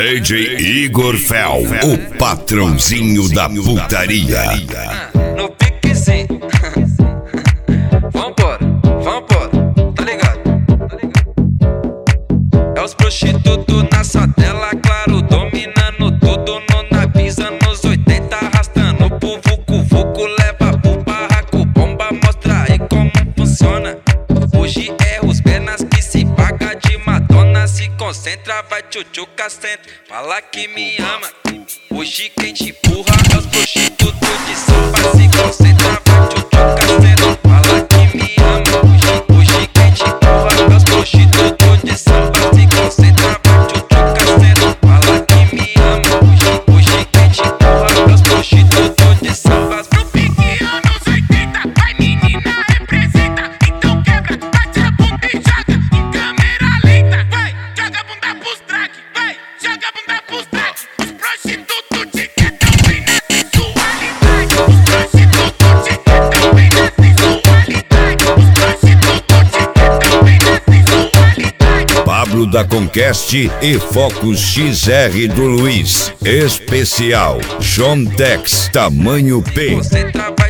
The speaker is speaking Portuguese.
DJ Igor Fel, o patrãozinho da putaria. No piquezinho. Vambora, tá ligado? É os prostitutos na sua tela, claro, dominando tudo no navio, anos 80, arrastando pro vucu-vucu, leva pro barraco, bomba, mostra aí como funciona. Hoje é os pernas que se paga de Madonna, se concentra, vai tchutchuca, senta, fala que me ama. Hoje quem te empurra é os prostitutos de samba, se concentra, vai tchutchuca, senta, fala que me ama. Hoje quem te empurra é os prostitutos de samba, se concentra, vai tchutchuca, senta, fala que me ama. Hoje quem te empurra é os prostitutos de samba. No pique anos 80, vai menina representa, então quebra, bate a bunda e joga em câmera lenta. Vai, joga a bunda pros track, vai, joga a bunda pros track. Os prostitutos te querem bem na sensualidade. Os prostitutos te querem bem na sensualidade. Os prostitutos te querem bem na sensualidade. Pablo da Conquest e Focus XR do Luiz. Especial John Tex, tamanho P. Concentra, vai